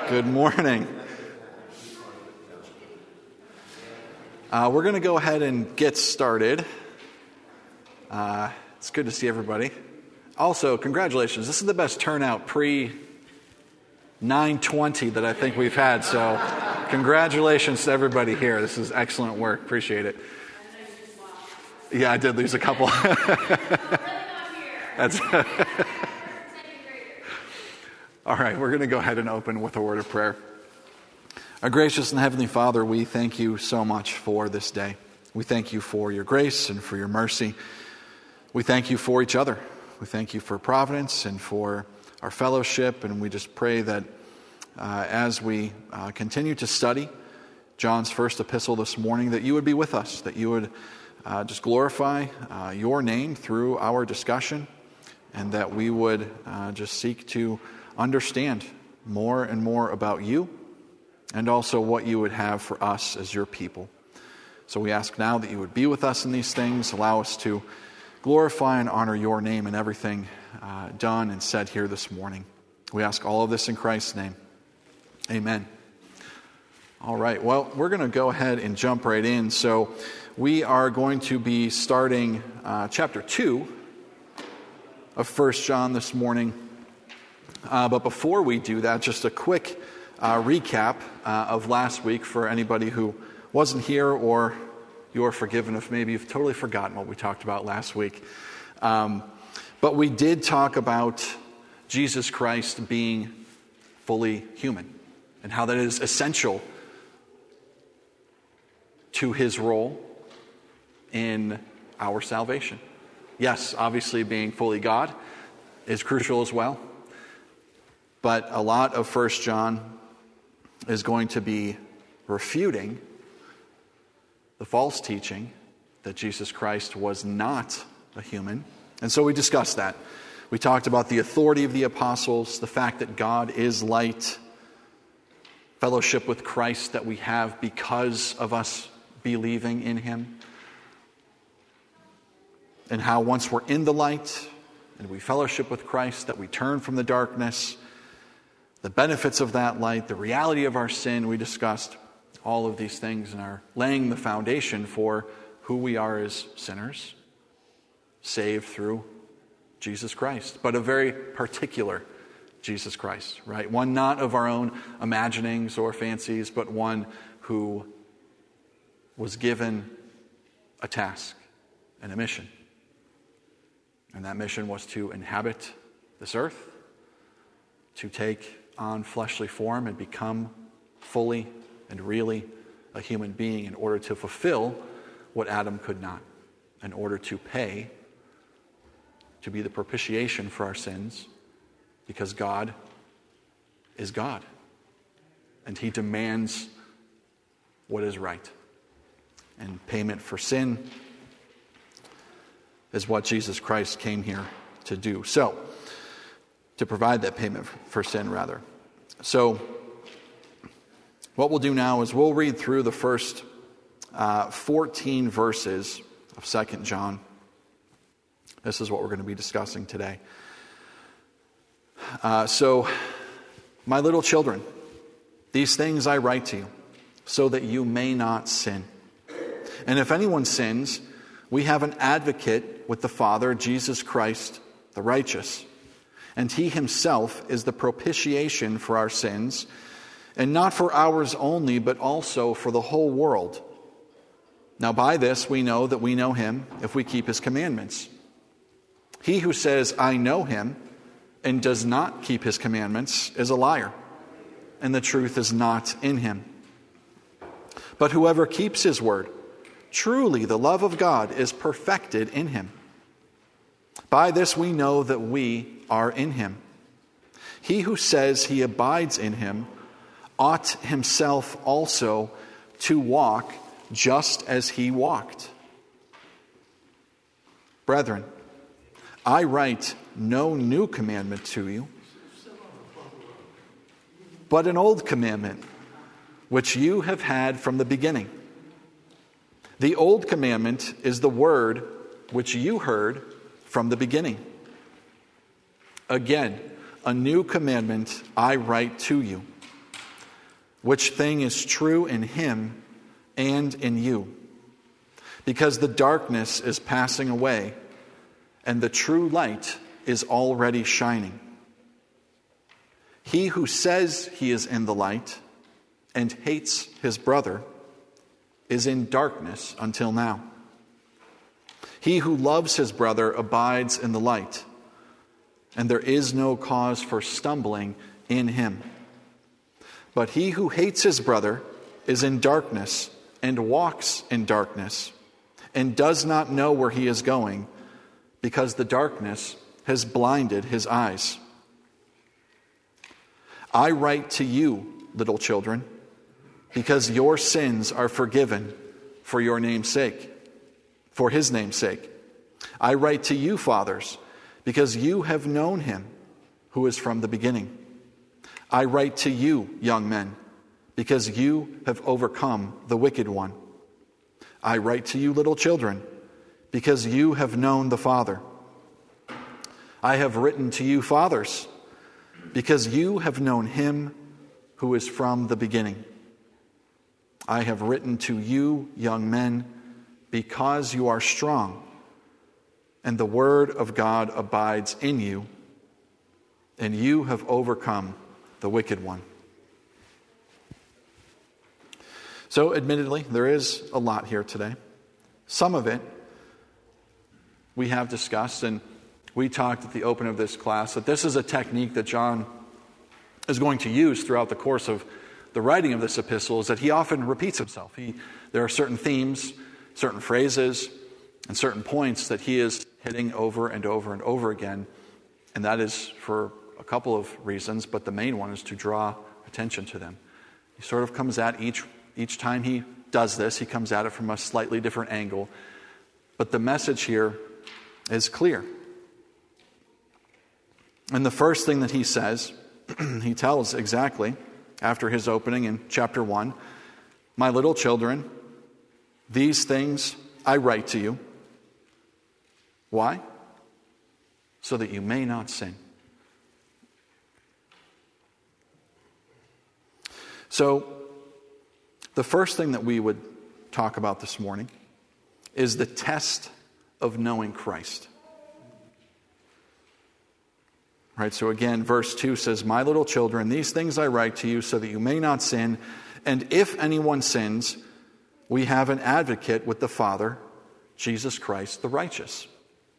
Good morning. We're going to go ahead and get started. It's good to see everybody. Also, congratulations. This is the best turnout pre-9:20 that I think we've had. So congratulations to everybody here. This is excellent work. Appreciate it. Yeah, I did lose a couple. That's all right, we're going to go ahead and open with a word of prayer. Our gracious and heavenly Father, we thank you so much for this day. We thank you for your grace and for your mercy. We thank you for each other. We thank you for providence and for our fellowship. And we just pray that as we continue to study John's first epistle this morning, that you would be with us, that you would just glorify your name through our discussion, and that we would just seek to understand more and more about you and also what you would have for us as your people. So we ask now that you would be with us in these things, allow us to glorify and honor your name in everything done and said here this morning. We ask all of this in Christ's name. Amen. All right, well, we're going to go ahead and jump right in. So we are going to be starting chapter 2 of 1 John this morning. But before we do that, just a quick recap of last week for anybody who wasn't here, or you're forgiven if maybe you've totally forgotten what we talked about last week. But we did talk about Jesus Christ being fully human and how that is essential to his role in our salvation. Yes, obviously being fully God is crucial as well. But a lot of 1 John is going to be refuting the false teaching that Jesus Christ was not a human. And so we discussed that. We talked about the authority of the apostles, the fact that God is light, fellowship with Christ that we have because of us believing in him, and how once we're in the light and we fellowship with Christ, that we turn from the darkness, the benefits of that light, the reality of our sin. We discussed all of these things and are laying the foundation for who we are as sinners, saved through Jesus Christ, but a very particular Jesus Christ, right? One not of our own imaginings or fancies, but one who was given a task and a mission. And that mission was to inhabit this earth, to take on fleshly form and become fully and really a human being in order to fulfill what Adam could not, in order to pay, to be the propitiation for our sins, because God is God, and he demands what is right. And payment for sin is what Jesus Christ came here to do. So, to provide that payment for sin, rather. So, what we'll do now is we'll read through the first 14 verses of 2 John. This is what we're going to be discussing today. So, my little children, these things I write to you, so that you may not sin. And if anyone sins, we have an advocate with the Father, Jesus Christ, the righteous. And he himself is the propitiation for our sins, and not for ours only, but also for the whole world. Now by this we know that we know him, if we keep his commandments. He who says, I know him, and does not keep his commandments, is a liar, and the truth is not in him. But whoever keeps his word, truly the love of God is perfected in him. By this we know that we are in him. He who says he abides in him ought himself also to walk just as he walked. Brethren, I write no new commandment to you, but an old commandment, which you have had from the beginning. The old commandment is the word which you heard from the beginning. Again, a new commandment I write to you, which thing is true in him and in you. Because the darkness is passing away, and the true light is already shining. He who says he is in the light and hates his brother is in darkness until now. He who loves his brother abides in the light, and there is no cause for stumbling in him. But he who hates his brother is in darkness and walks in darkness and does not know where he is going, because the darkness has blinded his eyes. I write to you, little children, because your sins are forgiven for your name's sake, for his name's sake. I write to you, fathers, because you have known him who is from the beginning. I write to you, young men, because you have overcome the wicked one. I write to you, little children, because you have known the Father. I have written to you, fathers, because you have known him who is from the beginning. I have written to you, young men, because you are strong, and the word of God abides in you, and you have overcome the wicked one. So, admittedly, there is a lot here today. Some of it we have discussed, and we talked at the open of this class that this is a technique that John is going to use throughout the course of the writing of this epistle, is that he often repeats himself. There are certain themes, certain phrases, and certain points that he is hitting over and over and over again, and that is for a couple of reasons, but the main one is to draw attention to them. He sort of comes at each time he does this, he comes at it from a slightly different angle, but the message here is clear. And the first thing that he says, he tells exactly after his opening in chapter 1, my little children, these things I write to you. Why? So that you may not sin. So, the first thing that we would talk about this morning is the test of knowing Christ. Right, so again, verse 2 says, my little children, these things I write to you so that you may not sin. And if anyone sins, we have an advocate with the Father, Jesus Christ the righteous.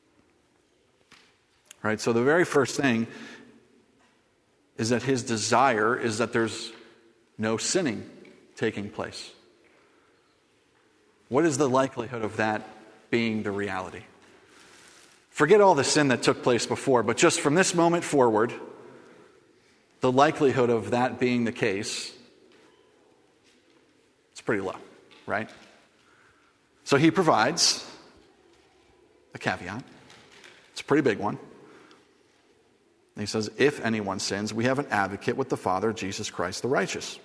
Right, so the very first thing is that his desire is that there's no sinning taking place. What is the likelihood of that being the reality? Forget all the sin that took place before, but just from this moment forward, the likelihood of that being the case, it's pretty low, right? So he provides a caveat. It's a pretty big one. And he says, if anyone sins, we have an advocate with the Father, Jesus Christ the righteous.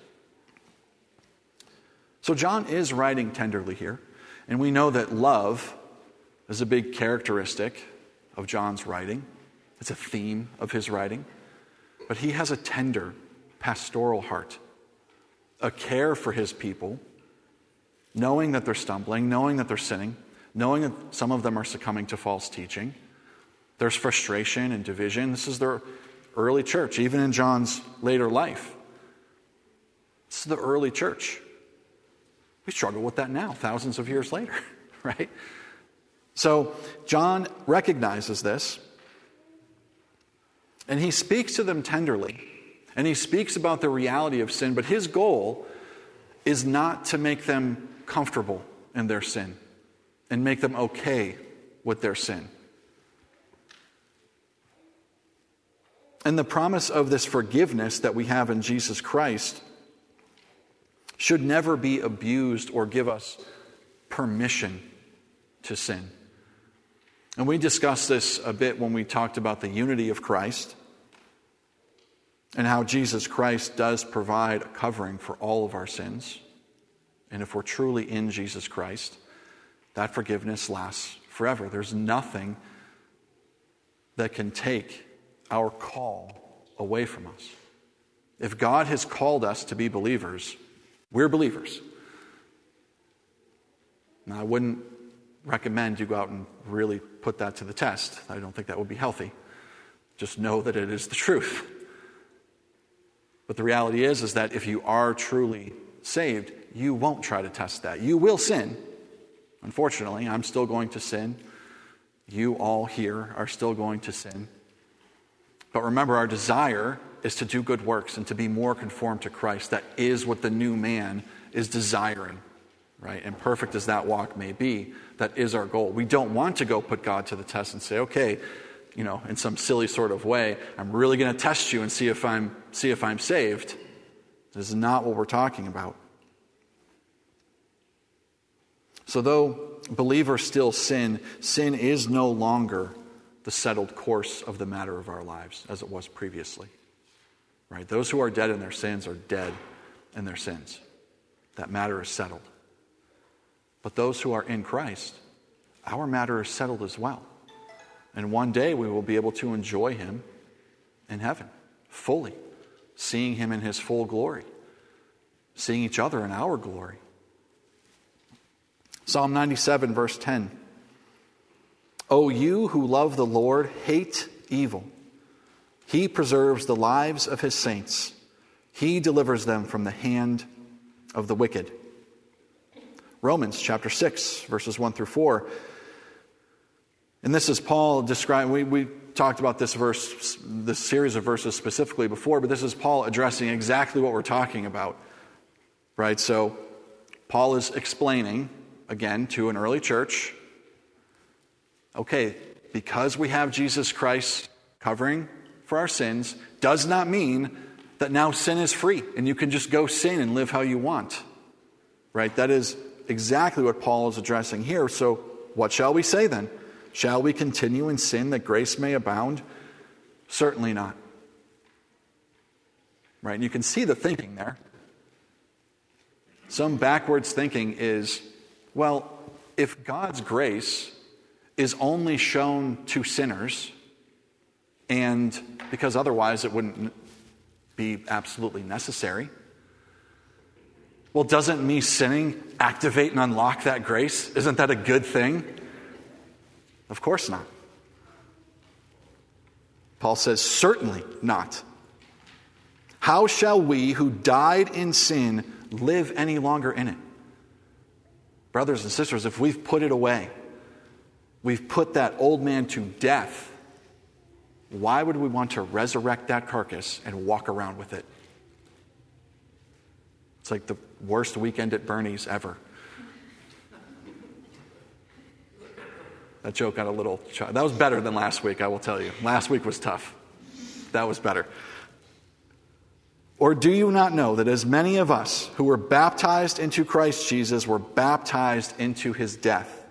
So John is writing tenderly here, and we know that love is a big characteristic of John's writing. It's a theme of his writing. But he has a tender, pastoral heart, a care for his people, knowing that they're stumbling, knowing that they're sinning, knowing that some of them are succumbing to false teaching. There's frustration and division. This is the early church, even in John's later life. This is the early church. We struggle with that now, thousands of years later, right? So John recognizes this, and he speaks to them tenderly, and he speaks about the reality of sin, but his goal is not to make them comfortable in their sin and make them okay with their sin. And the promise of this forgiveness that we have in Jesus Christ should never be abused or give us permission to sin. And we discussed this a bit when we talked about the unity of Christ and how Jesus Christ does provide a covering for all of our sins. And if we're truly in Jesus Christ, that forgiveness lasts forever. There's nothing that can take our call away from us. If God has called us to be believers, we're believers. Now, I wouldn't recommend you go out and really put that to the test. I don't think that would be healthy. Just know that it is the truth. But the reality is that if you are truly saved, you won't try to test that. You will sin. Unfortunately, I'm still going to sin. You all here are still going to sin. But remember, our desire is to do good works and to be more conformed to Christ. That is what the new man is desiring, right? And perfect as that walk may be, that is our goal. We don't want to go put God to the test and say, okay, in some silly sort of way, I'm really going to test you and see if I'm saved. This is not what we're talking about. So though believers still sin, sin is no longer the settled course of the matter of our lives as it was previously. Right? Those who are dead in their sins are dead in their sins. That matter is settled. But those who are in Christ, our matter is settled as well. And one day we will be able to enjoy him in heaven, fully, seeing him in his full glory, seeing each other in our glory. Psalm 97, verse 10. O you who love the Lord, hate evil. He preserves the lives of his saints. He delivers them from the hand of the wicked. Romans chapter 6, verses 1 through 4. And this is Paul describing, we talked about this verse, this series of verses specifically before, but this is Paul addressing exactly what we're talking about. Right? So Paul is explaining, again, to an early church, okay, because we have Jesus Christ covering for our sins, does not mean that now sin is free and you can just go sin and live how you want. Right? That is exactly what Paul is addressing here. So what shall we say then? Shall we continue in sin that grace may abound? Certainly not. Right? And you can see the thinking there. Some backwards thinking is, well, if God's grace is only shown to sinners, and because otherwise it wouldn't be absolutely necessary, well, doesn't me sinning activate and unlock that grace? Isn't that a good thing? Of course not. Paul says, certainly not. How shall we who died in sin live any longer in it? Brothers and sisters, if we've put it away, we've put that old man to death, why would we want to resurrect that carcass and walk around with it? It's like the worst weekend at Bernie's ever. That joke got a little... That was better than last week, I will tell you. Last week was tough. That was better. Or do you not know that as many of us who were baptized into Christ Jesus were baptized into his death?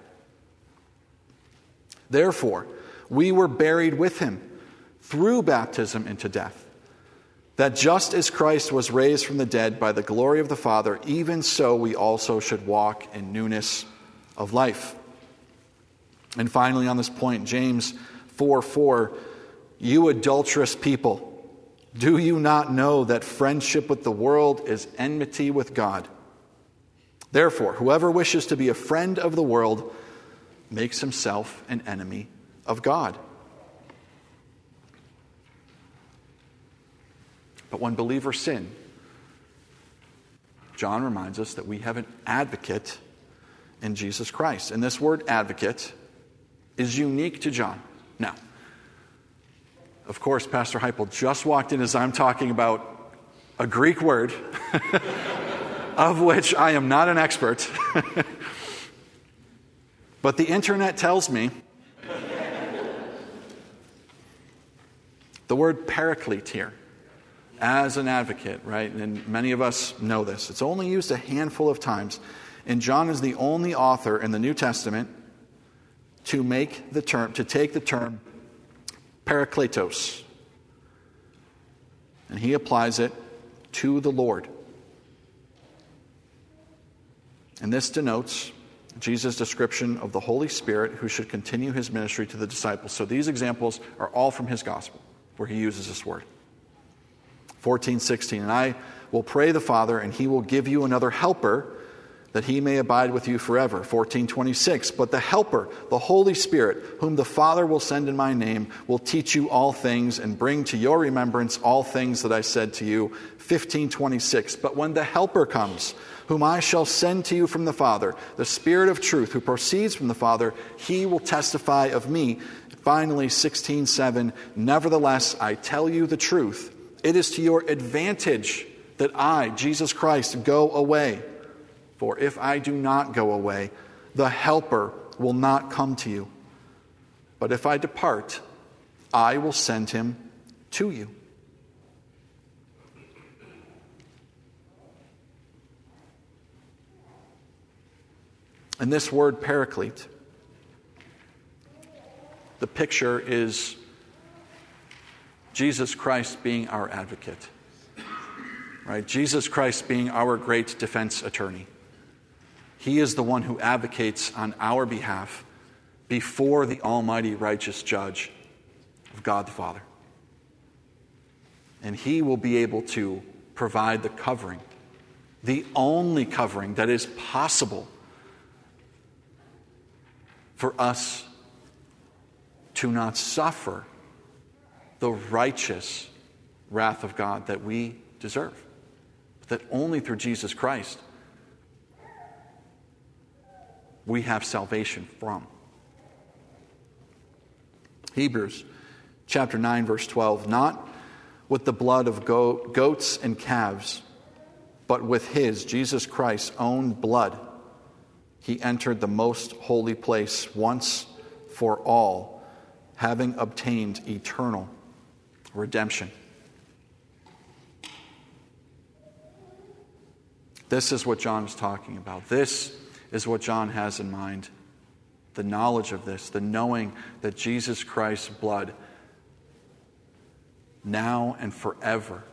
Therefore, we were buried with him through baptism into death, that just as Christ was raised from the dead by the glory of the Father, even so we also should walk in newness of life. And finally, on this point, James 4:4, you adulterous people, do you not know that friendship with the world is enmity with God? Therefore, whoever wishes to be a friend of the world makes himself an enemy of God. But when believers sin, John reminds us that we have an advocate in Jesus Christ. And this word advocate is unique to John. Now, of course, Pastor Heupel just walked in as I'm talking about a Greek word of which I am not an expert. But the internet tells me the word paraclete here, as an advocate, right? And many of us know this. It's only used a handful of times. And John is the only author in the New Testament to take the term parakletos. And he applies it to the Lord. And this denotes Jesus' description of the Holy Spirit who should continue his ministry to the disciples. So these examples are all from his gospel, where he uses this word. 14:16, and I will pray the Father, and he will give you another helper, that he may abide with you forever. 14:26, but the Helper, the Holy Spirit, whom the Father will send in my name, will teach you all things and bring to your remembrance all things that I said to you. 15:26, but when the Helper comes, whom I shall send to you from the Father, the Spirit of truth, who proceeds from the Father, he will testify of me. Finally, 16:7, nevertheless, I tell you the truth. It is to your advantage that I, Jesus Christ, go away. For if I do not go away, the Helper will not come to you. But if I depart, I will send him to you. And this word paraclete, the picture is Jesus Christ being our advocate. Right? Jesus Christ being our great defense attorney. He is the one who advocates on our behalf before the almighty righteous judge of God the Father. And he will be able to provide the covering, the only covering that is possible for us to not suffer the righteous wrath of God that we deserve. That only through Jesus Christ we have salvation from. Hebrews chapter 9, verse 12, not with the blood of goats and calves, but with his, Jesus Christ's own blood, he entered the most holy place once for all, having obtained eternal redemption. This is what John is talking about. This is what John has in mind. The knowledge of this, the knowing that Jesus Christ's blood, now and forever,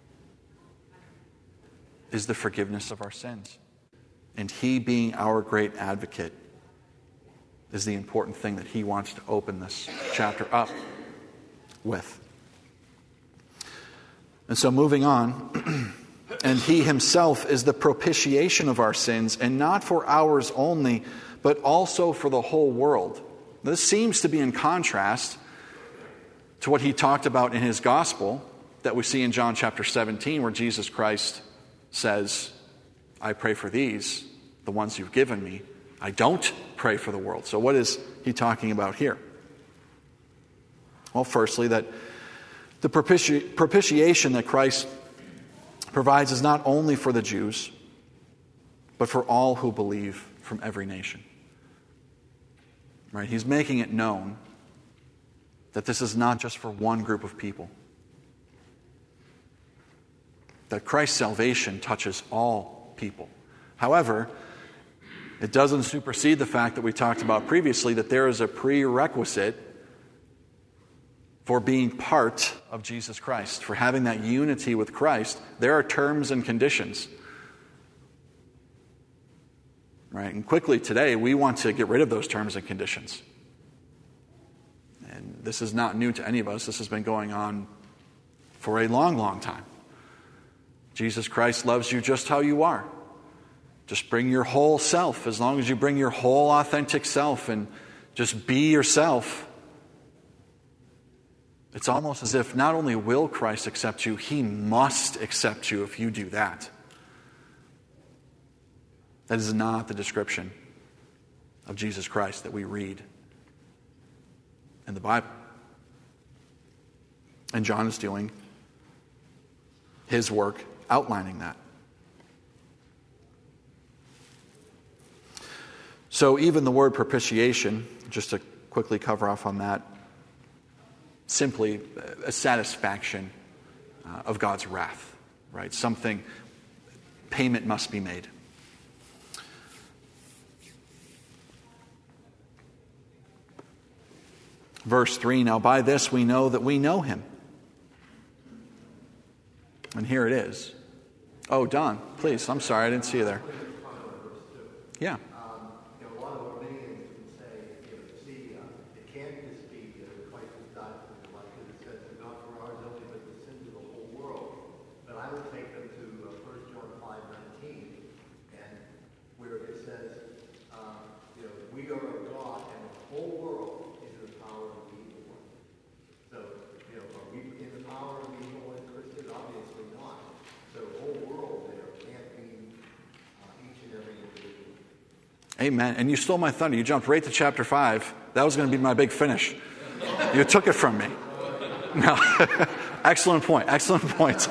is the forgiveness of our sins. And he being our great advocate is the important thing that he wants to open this chapter up with. And so moving on, and he himself is the propitiation of our sins, and not for ours only, but also for the whole world. This seems to be in contrast to what he talked about in his gospel that we see in John chapter 17, where Jesus Christ says, I pray for these, the ones you've given me. I don't pray for the world. So what is he talking about here? Well, firstly, that the propitiation that Christ provides is not only for the Jews, but for all who believe from every nation. Right? He's making it known that this is not just for one group of people. That Christ's salvation touches all people. However, it doesn't supersede the fact that we talked about previously, that there is a prerequisite for being part of Jesus Christ, for having that unity with Christ. There are terms and conditions. Right? And quickly today, we want to get rid of those terms and conditions. And this is not new to any of us. This has been going on for a long, long time. Jesus Christ loves you just how you are. Just bring your whole self. As long as you bring your whole authentic self and just be yourself, it's almost as if not only will Christ accept you, he must accept you if you do that. That is not the description of Jesus Christ that we read in the Bible. And John is doing his work outlining that. So even the word propitiation, just to quickly cover off on that, simply a satisfaction of God's wrath, right? Something, payment must be made. Verse 3, now by this we know that we know him. And here it is. Oh, Don, please, I'm sorry, I didn't see you there. Yeah. Amen. And you stole my thunder. You jumped right to chapter 5. That was going to be my big finish. You took it from me. No. Excellent point. Excellent point.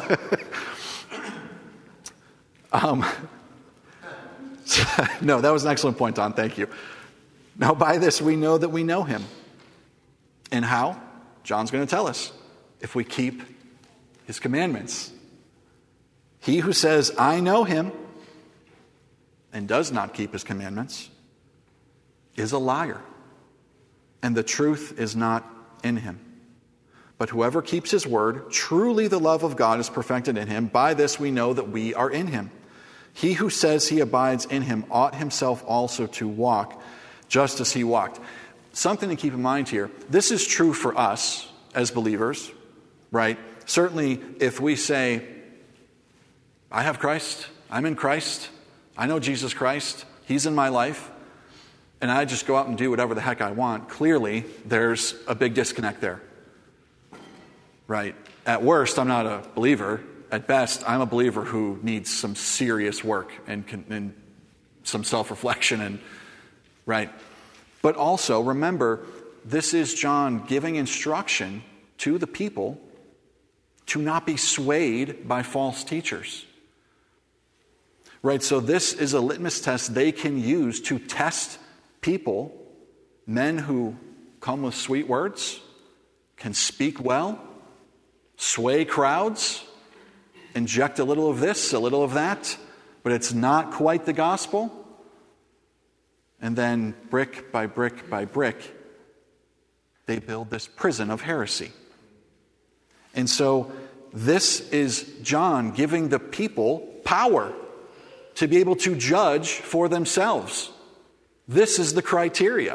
No, that was an excellent point, Don. Thank you. Now, by this we know that we know him. And how? John's going to tell us. If we keep his commandments. He who says, I know him, and does not keep his commandments, is a liar, and the truth is not in him. But whoever keeps his word, truly the love of God is perfected in him. By this we know that we are in him. He who says he abides in him ought himself also to walk just as he walked. Something to keep in mind here. This is true for us as believers, right? Certainly if we say, I have Christ, I'm in Christ, I know Jesus Christ, he's in my life, and I just go out and do whatever the heck I want, clearly there's a big disconnect there. Right? At worst, I'm not a believer. At best, I'm a believer who needs some serious work and some self-reflection. Right? But also, remember, this is John giving instruction to the people to not be swayed by false teachers. Right? So this is a litmus test they can use to test people, men who come with sweet words, can speak well, sway crowds, inject a little of this, a little of that, but it's not quite the gospel. And then brick by brick by brick, they build this prison of heresy. And so this is John giving the people power to be able to judge for themselves. This is the criteria.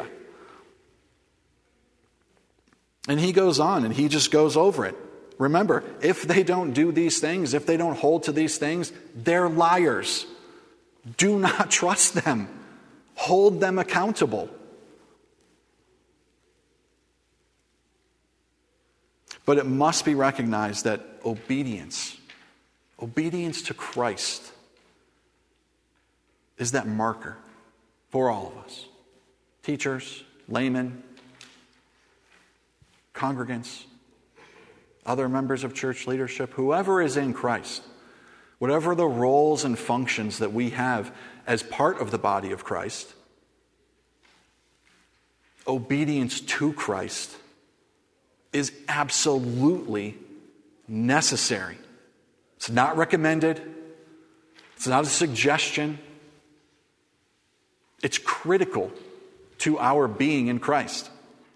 And he goes on and he just goes over it. Remember, if they don't do these things, if they don't hold to these things, they're liars. Do not trust them. Hold them accountable. But it must be recognized that obedience to Christ is that marker for all of us. Teachers, laymen, congregants, other members of church leadership, whoever is in Christ, whatever the roles and functions that we have as part of the body of Christ, obedience to Christ is absolutely necessary. It's not recommended. It's not a suggestion. It's critical to our being in Christ.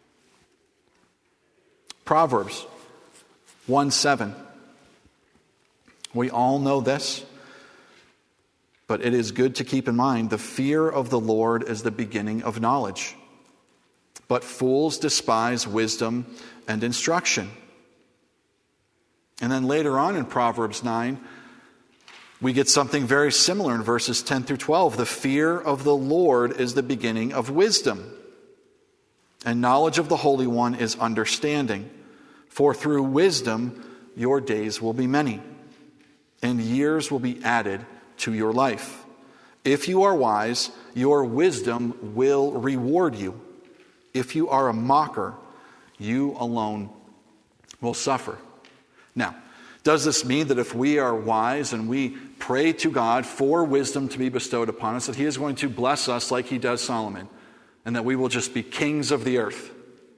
Proverbs 1:7. We all know this, but it is good to keep in mind, the fear of the Lord is the beginning of knowledge, but fools despise wisdom and instruction. And then later on in Proverbs 9, we get something very similar in verses 10 through 12. The fear of the Lord is the beginning of wisdom, and knowledge of the Holy One is understanding. For through wisdom your days will be many, and years will be added to your life. If you are wise, your wisdom will reward you. If you are a mocker, you alone will suffer. Now, does this mean that if we are wise and we pray to God for wisdom to be bestowed upon us, that he is going to bless us like he does Solomon, and that we will just be kings of the earth?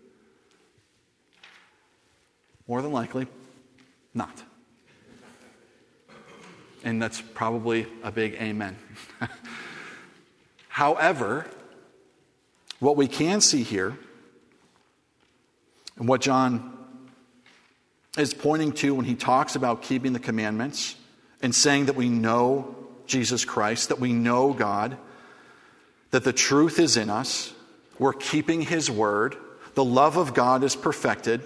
More than likely, not. And that's probably a big amen. However, what we can see here, and what John is pointing to when he talks about keeping the commandments and saying that we know Jesus Christ, that we know God, that the truth is in us, we're keeping his word, the love of God is perfected.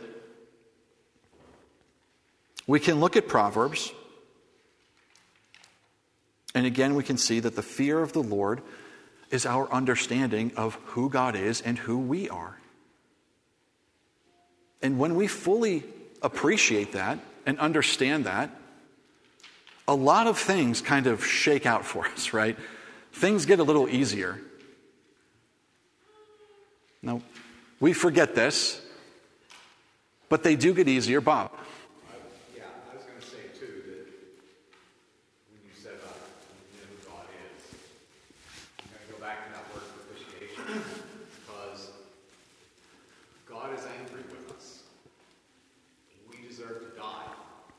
We can look at Proverbs, and again we can see that the fear of the Lord is our understanding of who God is and who we are. And when we fully appreciate that and understand that, a lot of things kind of shake out for us, right? Things get a little easier. Now, we forget this, but they do get easier, Bob. Yeah, I was going to say, too, that when you said about who God is, I'm going to go back to that word propitiation, because God is angry with us. We deserve to die.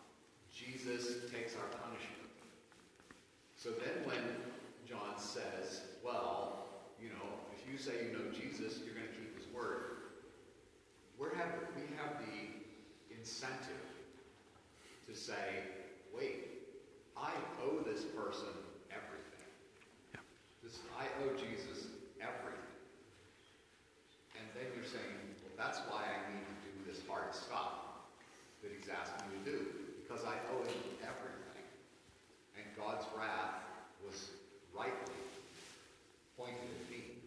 Jesus takes our punishment. So then when John says, well, if you say you know Jesus, you're going to keep his word, we have the incentive to say, wait, I owe this person everything. Yeah. I owe Jesus everything. And then you're saying, well, that's why I need to do this hard stuff that he's asking me to do, because I owe him everything. And God's wrath was rightly pointed at me.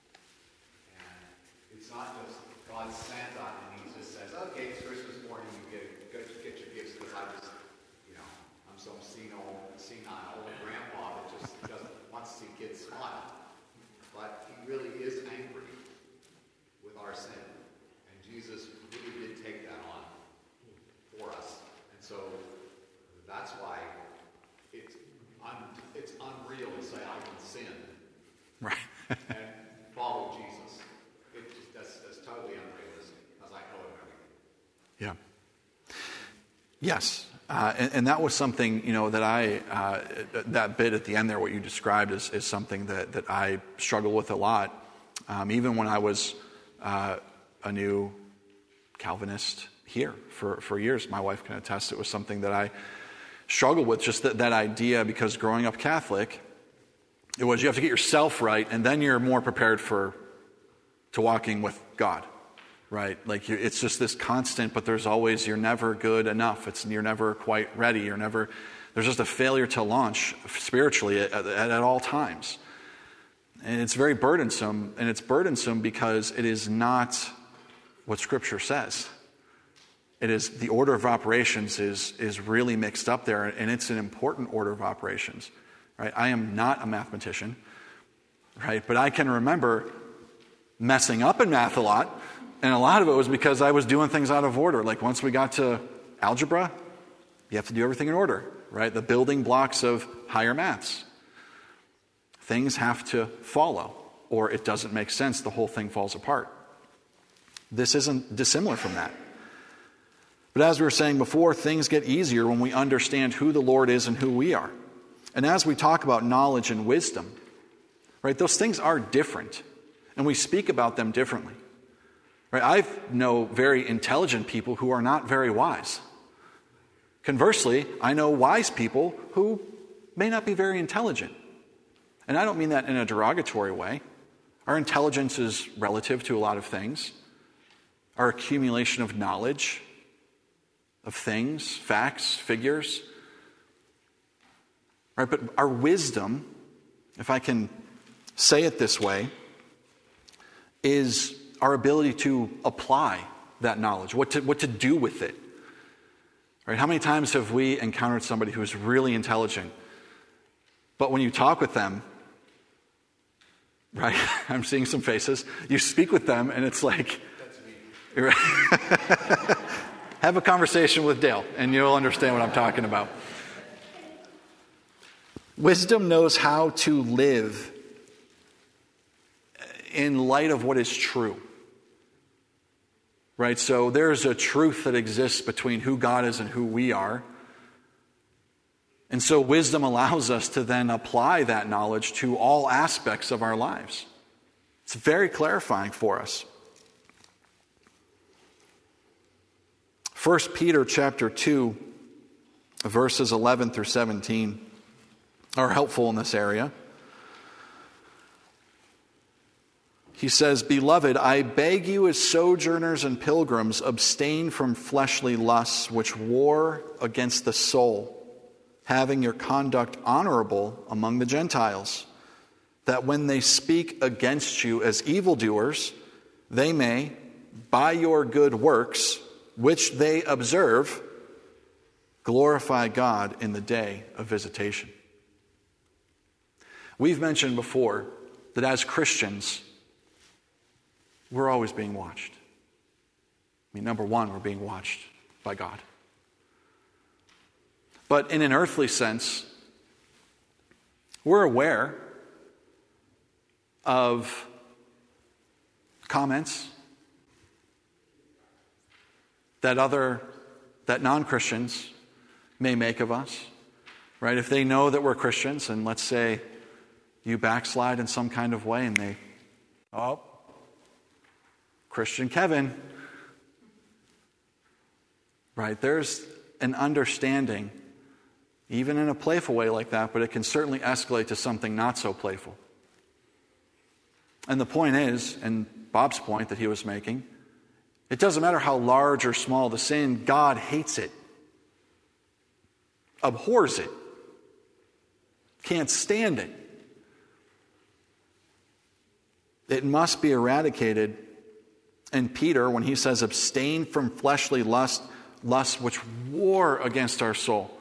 And it's not just God's Santa and he just says, okay, it's Christmas morning, you get your gifts, because I'm some senile old grandpa that just doesn't want to see kids smile. But he really is angry with our sin. And Jesus really did take that on for us. And so that's why it's unreal to say I can sin. Right. And follow Jesus. That's totally unrealistic, because I owe him everything. Yeah. Yes. And that was something, that that bit at the end there, what you described is something that I struggle with a lot. Even when I was a new Calvinist here for years, my wife can attest, it was something that I struggled with, just that idea, because growing up Catholic, it was you have to get yourself right, and then you're more prepared to walking with God, right? Like it's just this constant, but there's always, you're never good enough. You're never quite ready. There's just a failure to launch spiritually at all times. And it's very burdensome, and it's burdensome because it is not what Scripture says. It is, the order of operations is really mixed up there, and it's an important order of operations, right? I am not a mathematician, right? But I can remember messing up in math a lot, and a lot of it was because I was doing things out of order. Like once we got to algebra, you have to do everything in order, right? The building blocks of higher maths. Things have to follow, or it doesn't make sense. The whole thing falls apart. This isn't dissimilar from that. But as we were saying before, things get easier when we understand who the Lord is and who we are. And as we talk about knowledge and wisdom, right, those things are different, and we speak about them differently. Right? I know very intelligent people who are not very wise. Conversely, I know wise people who may not be very intelligent. And I don't mean that in a derogatory way. Our intelligence is relative to a lot of things. Our accumulation of knowledge, of things, facts, figures. Right? But our wisdom, if I can say it this way, is our ability to apply that knowledge, what to do with it. Right? How many times have we encountered somebody who is really intelligent, but when you talk with them, right? I'm seeing some faces. You speak with them, and it's like, that's me. Have a conversation with Dale, and you'll understand what I'm talking about. Wisdom knows how to live in light of what is true. Right? So there's a truth that exists between who God is and who we are. And so wisdom allows us to then apply that knowledge to all aspects of our lives. It's very clarifying for us. 1 Peter chapter 2, verses 11 through 17 are helpful in this area. He says, "Beloved, I beg you as sojourners and pilgrims, abstain from fleshly lusts which war against the soul, having your conduct honorable among the Gentiles, that when they speak against you as evildoers, they may, by your good works, which they observe, glorify God in the day of visitation." We've mentioned before that as Christians, we're always being watched. I mean, number one, we're being watched by God. But in an earthly sense, we're aware of comments that non-Christians may make of us, right? If they know that we're Christians, and let's say you backslide in some kind of way, and they, Christian Kevin, right? There's an understanding, even in a playful way like that, but it can certainly escalate to something not so playful. And the point is, and Bob's point that he was making, it doesn't matter how large or small the sin, God hates it, abhors it, can't stand it. It must be eradicated. And Peter, when he says abstain from fleshly lusts which war against our soul,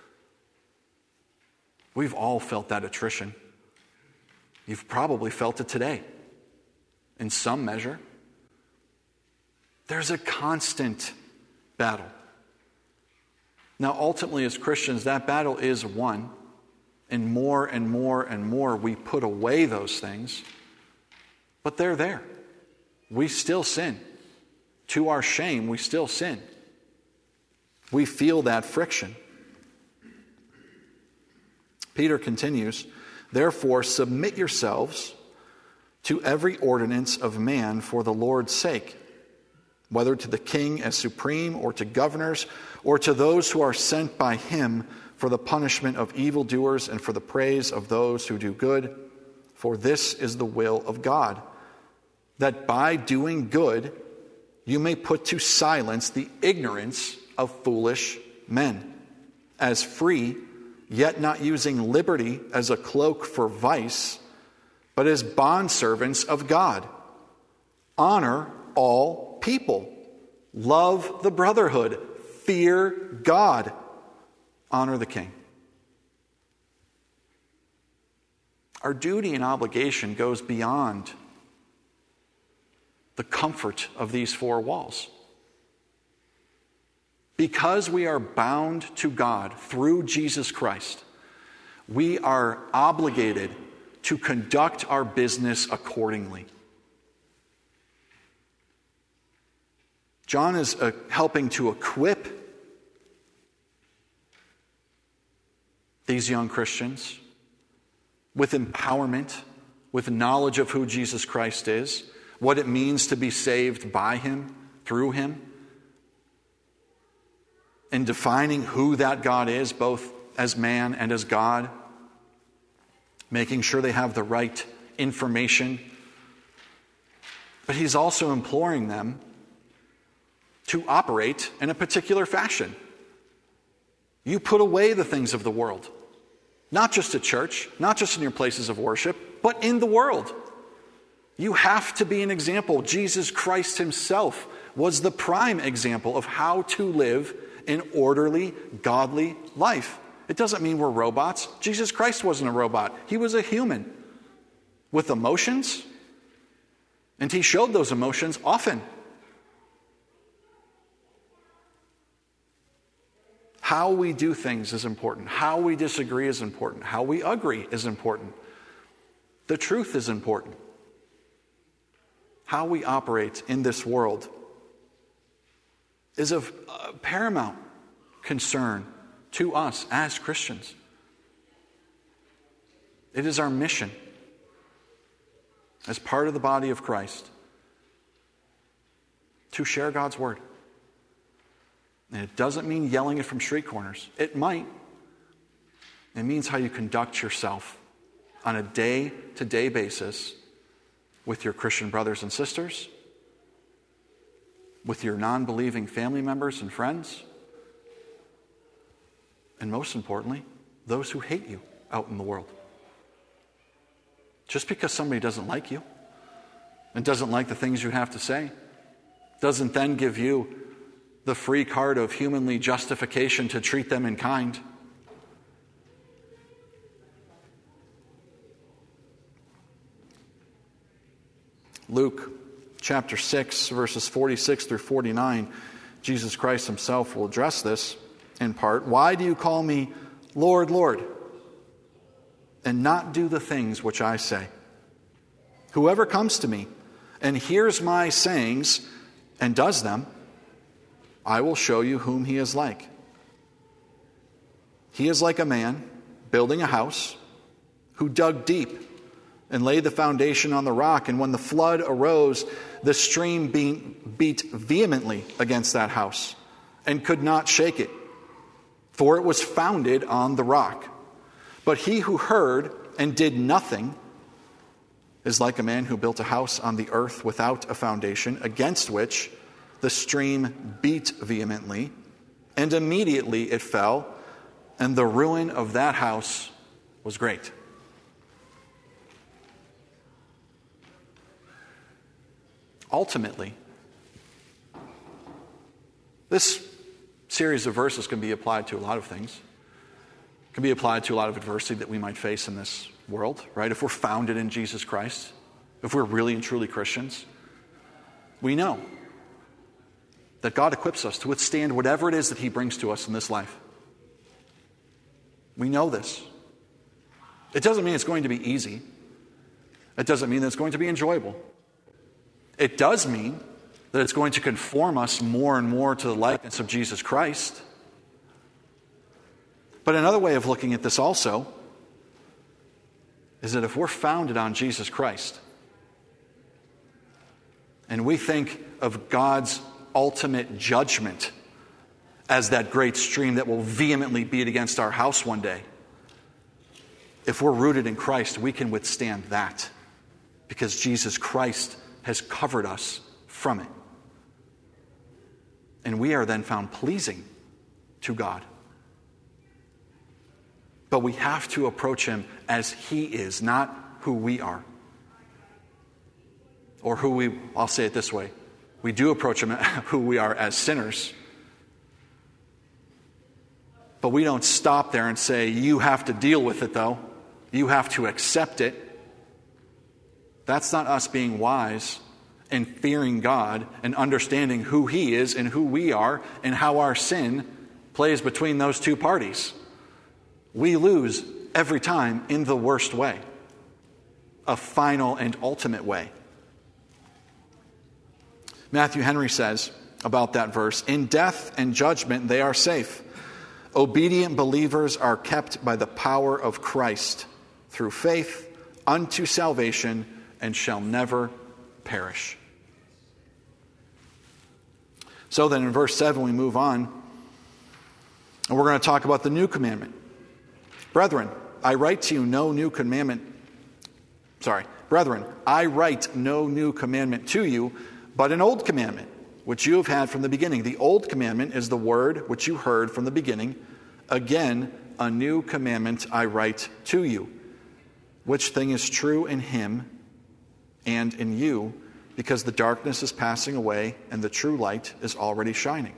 we've all felt that attrition. You've probably felt it today in some measure. There's a constant battle. Now, ultimately, as Christians, that battle is won. And more and more and more we put away those things. But they're there. We still sin. To our shame, we still sin. We feel that friction. Peter continues, therefore, submit yourselves to every ordinance of man for the Lord's sake, whether to the king as supreme, or to governors, or to those who are sent by him for the punishment of evildoers and for the praise of those who do good. For this is the will of God, that by doing good you may put to silence the ignorance of foolish men, as free, yet not using liberty as a cloak for vice, but as bondservants of God. Honor all people. Love the brotherhood. Fear God. Honor the king. Our duty and obligation goes beyond the comfort of these four walls. Because we are bound to God through Jesus Christ, we are obligated to conduct our business accordingly. John is helping to equip these young Christians with empowerment, with knowledge of who Jesus Christ is, what it means to be saved by him, through him, and defining who that God is, both as man and as God, making sure they have the right information. But he's also imploring them to operate in a particular fashion. You put away the things of the world, not just at church, not just in your places of worship, but in the world. You have to be an example. Jesus Christ himself was the prime example of how to live an orderly, godly life. It doesn't mean we're robots. Jesus Christ wasn't a robot. He was a human with emotions, and he showed those emotions often. How we do things is important. How we disagree is important. How we agree is important. The truth is important. How we operate in this world is of paramount concern to us as Christians. It is our mission as part of the body of Christ to share God's word. And it doesn't mean yelling it from street corners. It might. It means how you conduct yourself on a day-to-day basis with your Christian brothers and sisters, with your non-believing family members and friends, and most importantly, those who hate you out in the world. Just because somebody doesn't like you and doesn't like the things you have to say doesn't then give you the free card of humanly justification to treat them in kind. Luke chapter 6, verses 46 through 49, Jesus Christ himself will address this in part. Why do you call me Lord, Lord, and not do the things which I say? Whoever comes to me and hears my sayings and does them, I will show you whom he is like. He is like a man building a house who dug deep and laid the foundation on the rock. And when the flood arose, the stream beat vehemently against that house and could not shake it, for it was founded on the rock. But he who heard and did nothing is like a man who built a house on the earth without a foundation, against which the stream beat vehemently, and immediately it fell, and the ruin of that house was great. Ultimately, this series of verses can be applied to a lot of things. It can be applied to a lot of adversity that we might face in this world, right? If we're founded in Jesus Christ, if we're really and truly Christians, we know that God equips us to withstand whatever it is that he brings to us in this life. We know this. It doesn't mean it's going to be easy. It doesn't mean that it's going to be enjoyable. It does mean that it's going to conform us more and more to the likeness of Jesus Christ. But another way of looking at this also is that if we're founded on Jesus Christ, and we think of God's ultimate judgment as that great stream that will vehemently beat against our house one day, if we're rooted in Christ, we can withstand that because Jesus Christ has covered us from it. And we are then found pleasing to God. But we have to approach him as he is, not who we are. Or I'll say it this way, we do approach him who we are as sinners. But we don't stop there and say, you have to deal with it though. You have to accept it. That's not us being wise and fearing God and understanding who he is and who we are and how our sin plays between those two parties. We lose every time in the worst way, a final and ultimate way. Matthew Henry says about that verse, in death and judgment they are safe. Obedient believers are kept by the power of Christ through faith unto salvation and shall never perish. So then in verse 7 we move on, and we're going to talk about the new commandment. Brethren, I write no new commandment to you, but an old commandment, which you have had from the beginning. The old commandment is the word which you heard from the beginning. Again, a new commandment I write to you, which thing is true in him and in you, because the darkness is passing away and the true light is already shining.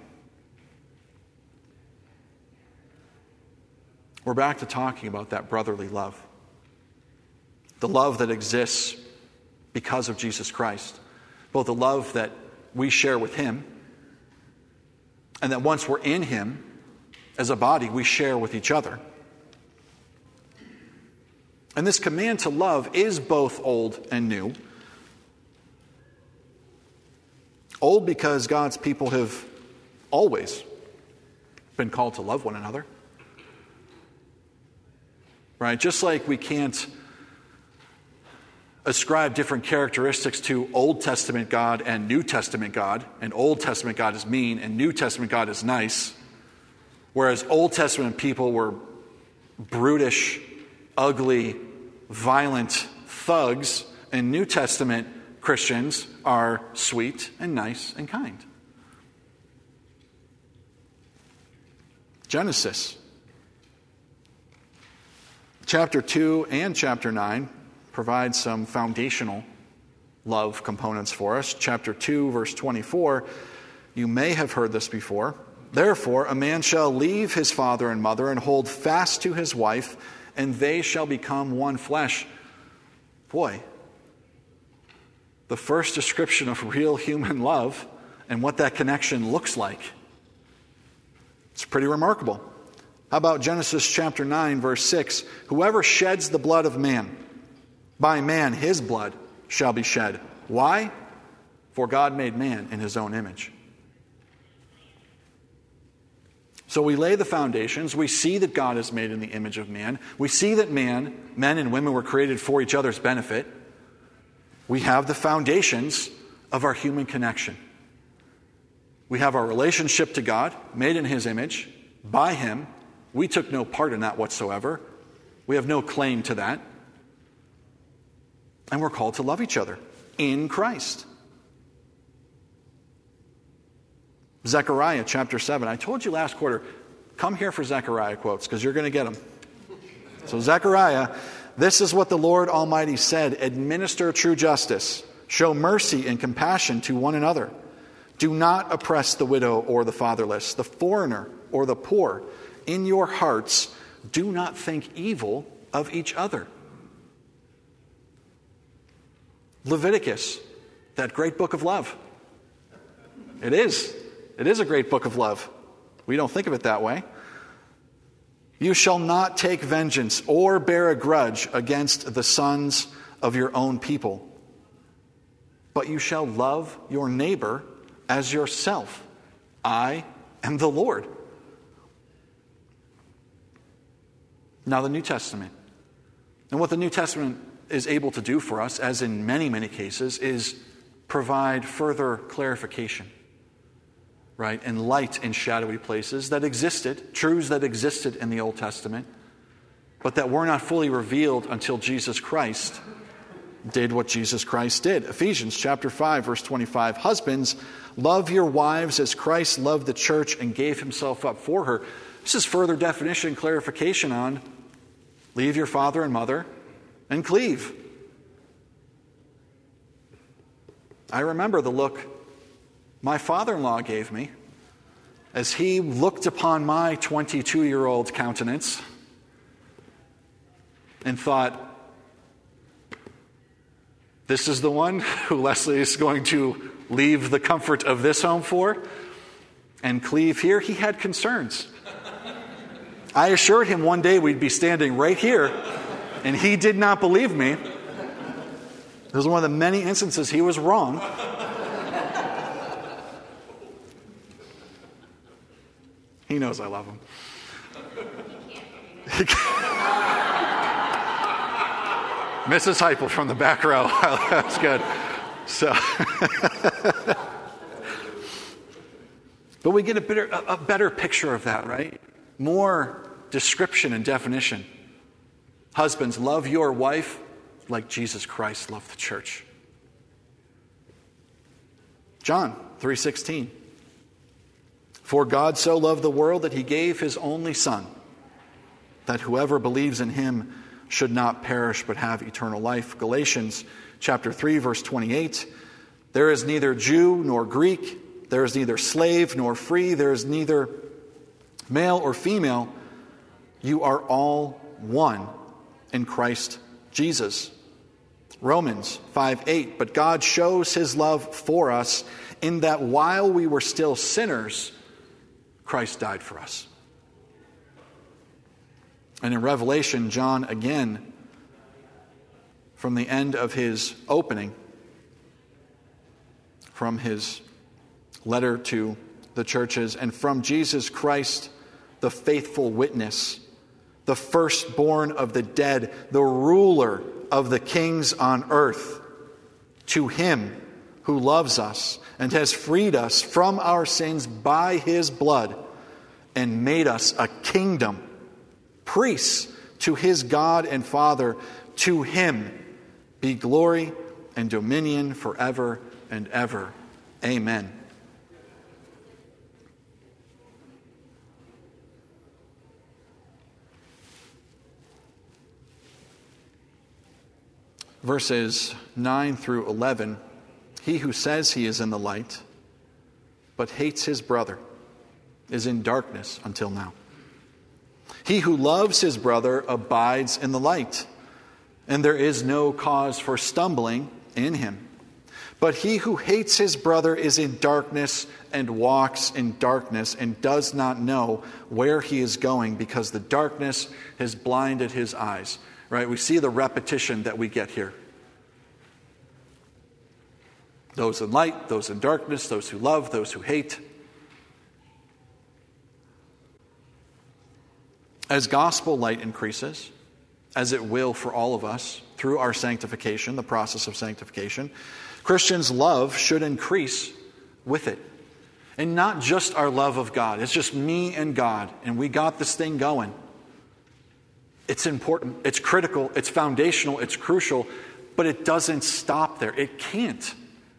We're back to talking about that brotherly love. The love that exists because of Jesus Christ. Both the love that we share with him, and that once we're in him, as a body, we share with each other. And this command to love is both old and new. Old because God's people have always been called to love one another. Right? Just like we can't ascribe different characteristics to Old Testament God and New Testament God, and Old Testament God is mean and New Testament God is nice, whereas Old Testament people were brutish, ugly, violent thugs, and New Testament Christians are sweet and nice and kind. Genesis chapter 2 and chapter 9 provide some foundational love components for us. Chapter 2, verse 24, you may have heard this before. Therefore, a man shall leave his father and mother and hold fast to his wife, and they shall become one flesh. Boy, the first description of real human love and what that connection looks like. It's pretty remarkable. How about Genesis chapter 9, verse 6? Whoever sheds the blood of man, by man his blood shall be shed. Why? For God made man in his own image. So we lay the foundations. We see that God is made in the image of man. We see that men and women were created for each other's benefit. We have the foundations of our human connection. We have our relationship to God, made in his image, by him. We took no part in that whatsoever. We have no claim to that. And we're called to love each other in Christ. Zechariah chapter 7. I told you last quarter, come here for Zechariah quotes because you're going to get them. So Zechariah, this is what the Lord Almighty said: administer true justice, show mercy and compassion to one another. Do not oppress the widow or the fatherless, the foreigner or the poor. In your hearts, do not think evil of each other. Leviticus, that great book of love. It is. It is a great book of love. We don't think of it that way. You shall not take vengeance or bear a grudge against the sons of your own people, but you shall love your neighbor as yourself. I am the Lord. Now the New Testament. And what the New Testament is able to do for us, as in many, many cases, is provide further clarification. Right? And light in shadowy places that existed, truths that existed in the Old Testament, but that were not fully revealed until Jesus Christ did what Jesus Christ did. Ephesians chapter 5, verse 25. Husbands, love your wives as Christ loved the church and gave himself up for her. This is further definition, clarification on leave your father and mother and cleave. I remember the look my father-in-law gave me as he looked upon my 22-year-old countenance and thought, this is the one who Leslie is going to leave the comfort of this home for and cleave here. He had concerns. I assured him one day we'd be standing right here, and he did not believe me. It was one of the many instances he was wrong. He knows I love him. Mrs. Heupel from the back row. That's good. So, but we get a better picture of that, right? More description and definition. Husbands, love your wife like Jesus Christ loved the church. John 3:16. For God so loved the world that he gave his only Son, that whoever believes in him should not perish but have eternal life. Galatians chapter 3, verse 28. There is neither Jew nor Greek, there is neither slave nor free, there is neither male or female. You are all one in Christ Jesus. Romans 5:8. But God shows his love for us in that while we were still sinners, Christ died for us. And in Revelation, John again, from the end of his opening, from his letter to the churches, and from Jesus Christ, the faithful witness, the firstborn of the dead, the ruler of the kings on earth, to him who loves us and has freed us from our sins by his blood and made us a kingdom, priests to his God and Father. To him be glory and dominion forever and ever. Amen. Verses 9 through 11. He who says he is in the light, but hates his brother, is in darkness until now. He who loves his brother abides in the light, and there is no cause for stumbling in him. But he who hates his brother is in darkness and walks in darkness and does not know where he is going because the darkness has blinded his eyes. Right? We see the repetition that we get here. Those in light, those in darkness, those who love, those who hate. As gospel light increases, as it will for all of us through our sanctification, the process of sanctification, Christians' love should increase with it. And not just our love of God. It's just me and God, and we got this thing going. It's important, it's critical, it's foundational, it's crucial, but it doesn't stop there. It can't.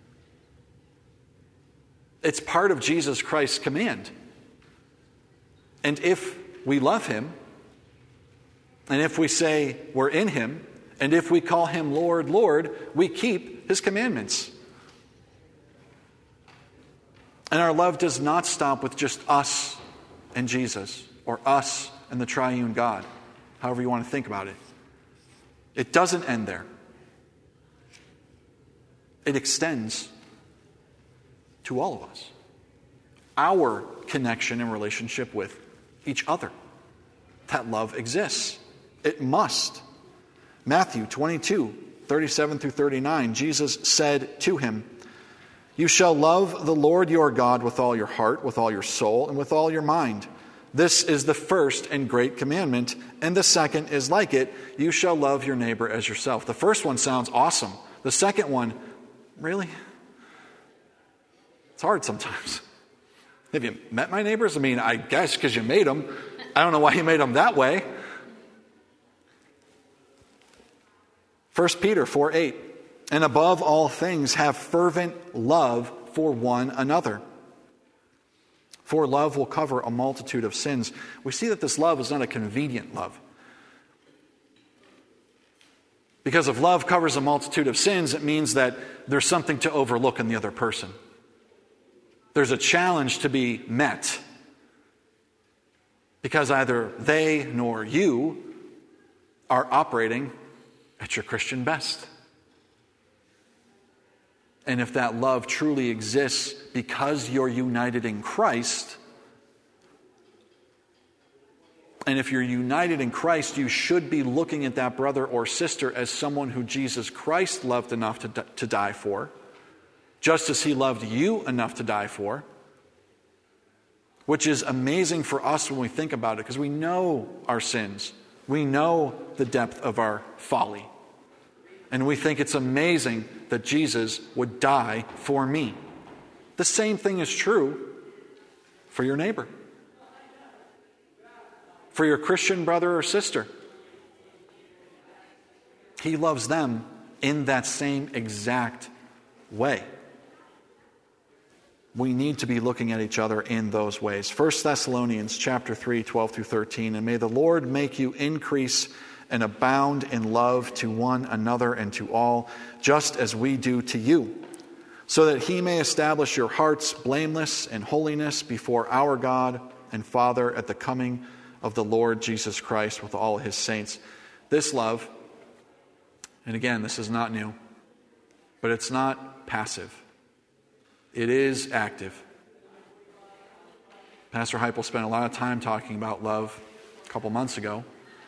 It's part of Jesus Christ's command. And if we love him, and if we say we're in him, and if we call him Lord, Lord, we keep his commandments. And our love does not stop with just us and Jesus, or us and the triune God, however you want to think about it. It doesn't end there. It extends to all of us. Our connection and relationship with each other. That love exists. It must. Matthew 22, 37 through 39, Jesus said to him, "You shall love the Lord your God with all your heart, with all your soul, and with all your mind. This is the first and great commandment, and the second is like it. You shall love your neighbor as yourself." The first one sounds awesome. The second one, really? It's hard sometimes. Have you met my neighbors? I mean, I guess because you made them. I don't know why you made them that way. 1 Peter 4:8, "And above all things have fervent love for one another. For love will cover a multitude of sins." We see that this love is not a convenient love. Because if love covers a multitude of sins, it means that there's something to overlook in the other person. There's a challenge to be met. Because either they nor you are operating at your Christian best. And if that love truly exists because you're united in Christ, and if you're united in Christ, you should be looking at that brother or sister as someone who Jesus Christ loved enough to die for, just as he loved you enough to die for, which is amazing for us when we think about it, because we know our sins. We know the depth of our folly. And we think it's amazing that Jesus would die for me. The same thing is true for your neighbor, for your Christian brother or sister. He loves them in that same exact way. We need to be looking at each other in those ways. 1 Thessalonians chapter 3, 12 through 13. "And may the Lord make you increase and abound in love to one another and to all, just as we do to you, so that he may establish your hearts blameless in holiness before our God and Father at the coming of the Lord Jesus Christ with all his saints." This love, and again, this is not new, but it's not passive. It is active. Pastor Heipel spent a lot of time talking about love a couple months ago.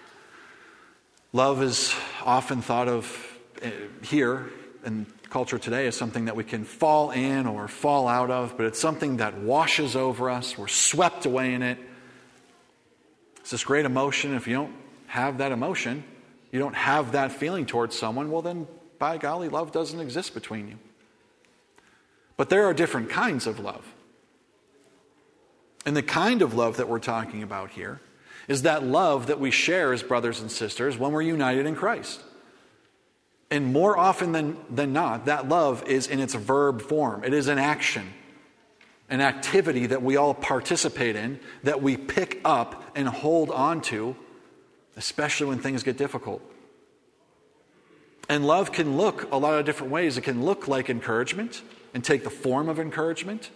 Love is often thought of here in culture today as something that we can fall in or fall out of, but it's something that washes over us. We're swept away in it. It's this great emotion. If you don't have that emotion, you don't have that feeling towards someone, well then, by golly, love doesn't exist between you. But there are different kinds of love. And the kind of love that we're talking about here is that love that we share as brothers and sisters when we're united in Christ. And more often than not, that love is in its verb form. It is an action, an activity that we all participate in, that we pick up and hold on to, especially when things get difficult. And love can look a lot of different ways. It can look like encouragement and take the form of encouragement.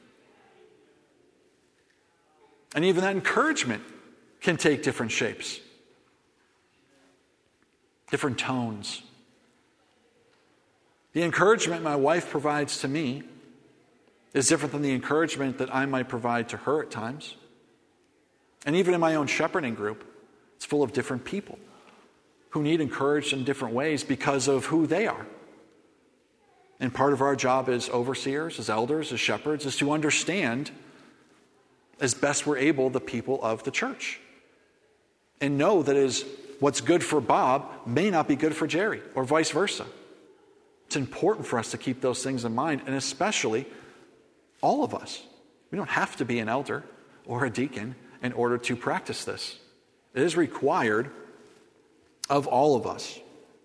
And even that encouragement can take different shapes, different tones. The encouragement my wife provides to me is different than the encouragement that I might provide to her at times. And even in my own shepherding group, it's full of different people who need encouraged in different ways because of who they are. And part of our job as overseers, as elders, as shepherds, is to understand as best we're able the people of the church. And know that what's good for Bob may not be good for Jerry, or vice versa. It's important for us to keep those things in mind, and especially all of us. We don't have to be an elder or a deacon in order to practice this. It is required of all of us.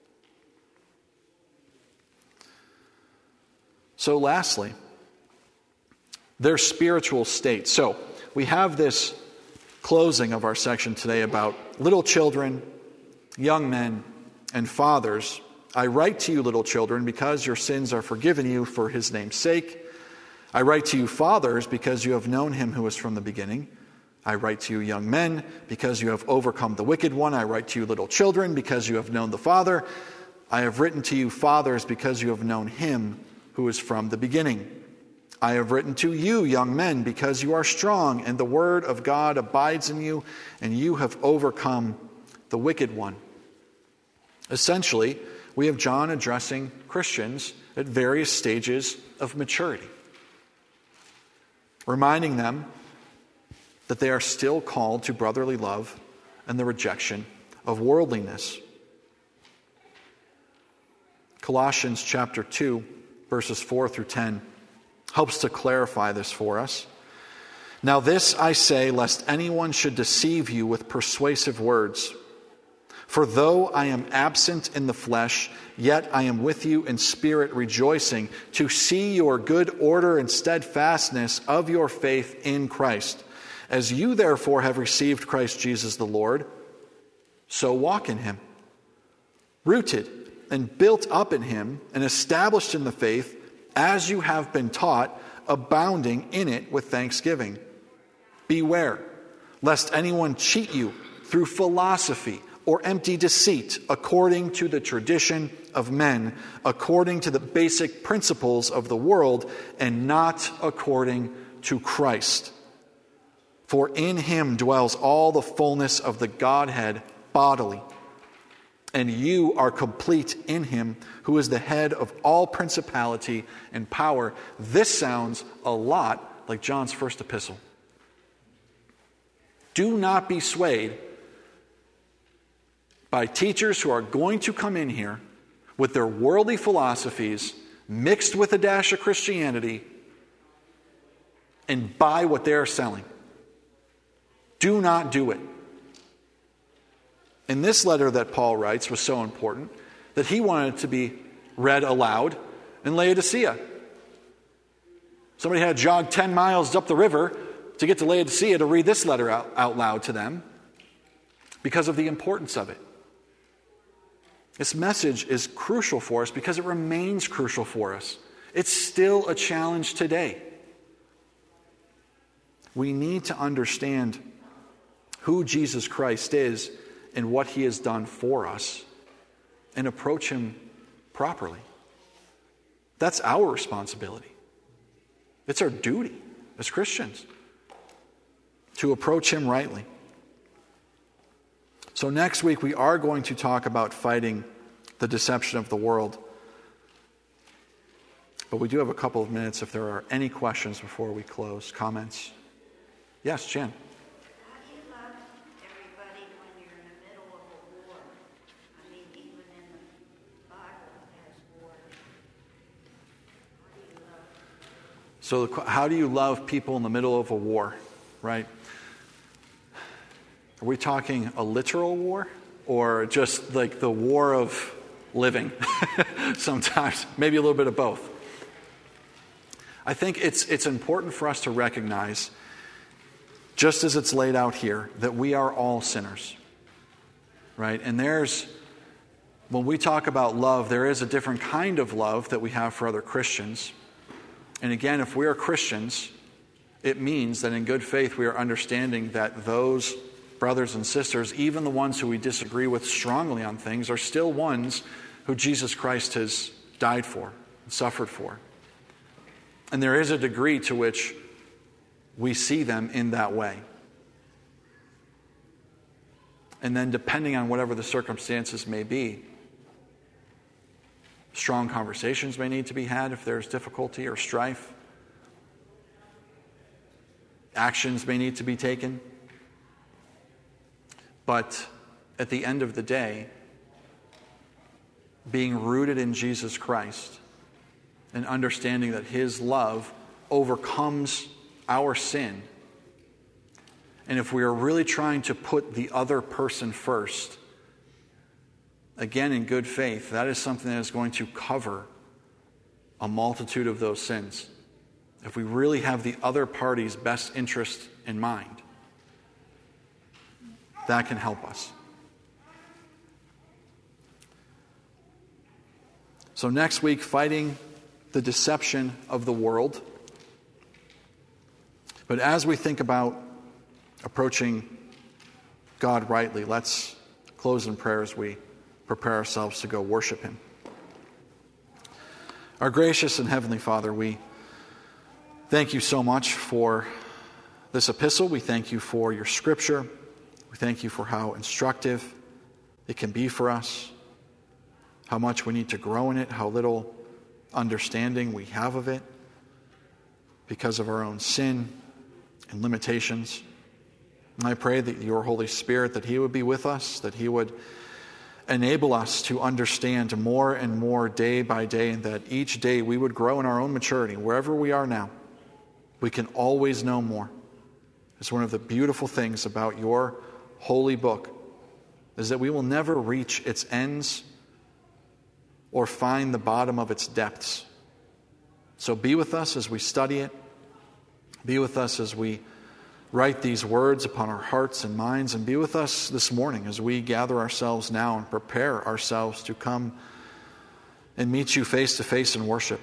So lastly, their spiritual state. So we have this closing of our section today about little children, young men, and fathers. I write to you, little children, because your sins are forgiven you for his name's sake. I write to you, fathers, because you have known him who is from the beginning. I write to you, young men, because you have overcome the wicked one. I write to you, little children, because you have known the Father. I have written to you, fathers, because you have known him who is from the beginning. I have written to you, young men, because you are strong, and the word of God abides in you, and you have overcome the wicked one. Essentially, we have John addressing Christians at various stages of maturity, reminding them that they are still called to brotherly love and the rejection of worldliness. Colossians chapter 2, verses 4 through 10, helps to clarify this for us. Now this I say, lest anyone should deceive you with persuasive words. For though I am absent in the flesh, yet I am with you in spirit, rejoicing to see your good order and steadfastness of your faith in Christ. As you therefore have received Christ Jesus the Lord, so walk in him, rooted and built up in him and established in the faith as you have been taught, abounding in it with thanksgiving. Beware, lest anyone cheat you through philosophy or empty deceit, according to the tradition of men, according to the basic principles of the world, and not according to Christ. For in him dwells all the fullness of the Godhead bodily. And you are complete in him, who is the head of all principality and power. This sounds a lot like John's first epistle. Do not be swayed by teachers who are going to come in here with their worldly philosophies mixed with a dash of Christianity and buy what they're selling. Do not do it. And this letter that Paul writes was so important that he wanted it to be read aloud in Laodicea. Somebody had to jog 10 miles up the river to get to Laodicea to read this letter out loud to them because of the importance of it. This message is crucial for us because it remains crucial for us. It's still a challenge today. We need to understand who Jesus Christ is and what he has done for us and approach him properly. That's our responsibility. It's our duty as Christians to approach him rightly. So next week we are going to talk about fighting the deception of the world. But we do have a couple of minutes if there are any questions before we close. Comments? Yes, Jen. How do you love everybody when you're in the middle of a war? I mean, even in the Bible there's war. How do you love? So how do you love people in the middle of a war, right? Are we talking a literal war or just like the war of living? Sometimes, maybe a little bit of both. I think it's important for us to recognize, just as it's laid out here, that we are all sinners, right? And when we talk about love, there is a different kind of love that we have for other Christians. And again, if we are Christians, it means that in good faith we are understanding that those brothers and sisters, even the ones who we disagree with strongly on things, are still ones who Jesus Christ has died for suffered for. And there is a degree to which we see them in that way. And then depending on whatever the circumstances may be, strong conversations may need to be had if there's difficulty or strife. Actions may need to be taken. But at the end of the day, being rooted in Jesus Christ and understanding that His love overcomes our sin. And if we are really trying to put the other person first, again in good faith, that is something that is going to cover a multitude of those sins. If we really have the other party's best interest in mind, that can help us. So next week, fighting the deception of the world. But as we think about approaching God rightly, let's close in prayer as we prepare ourselves to go worship Him. Our gracious and heavenly Father, we thank you so much for this epistle. We thank you for your scripture. We thank you for how instructive it can be for us, how much we need to grow in it, how little understanding we have of it because of our own sin and limitations. And I pray that your Holy Spirit, that He would be with us, that He would enable us to understand more and more day by day, and that each day we would grow in our own maturity. Wherever we are now, we can always know more. It's one of the beautiful things about your holy book, is that we will never reach its ends or find the bottom of its depths. So be with us as we study it. Be with us as we write these words upon our hearts and minds, and be with us this morning as we gather ourselves now and prepare ourselves to come and meet you face to face in worship.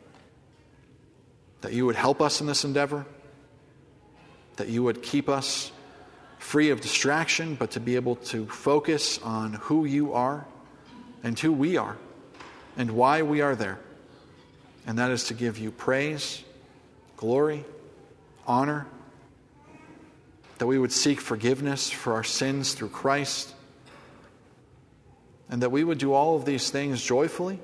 That you would help us in this endeavor, that you would keep us free of distraction, but to be able to focus on who you are and who we are and why we are there. And that is to give you praise, glory, honor, that we would seek forgiveness for our sins through Christ, and that we would do all of these things joyfully,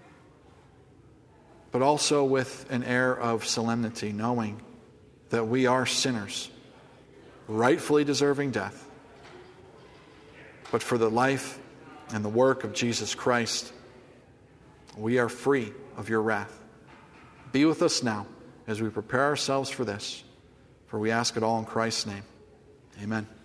but also with an air of solemnity, knowing that we are sinners, rightfully deserving death, but for the life and the work of Jesus Christ, we are free of your wrath. Be with us now as we prepare ourselves for this, for we ask it all in Christ's name. Amen.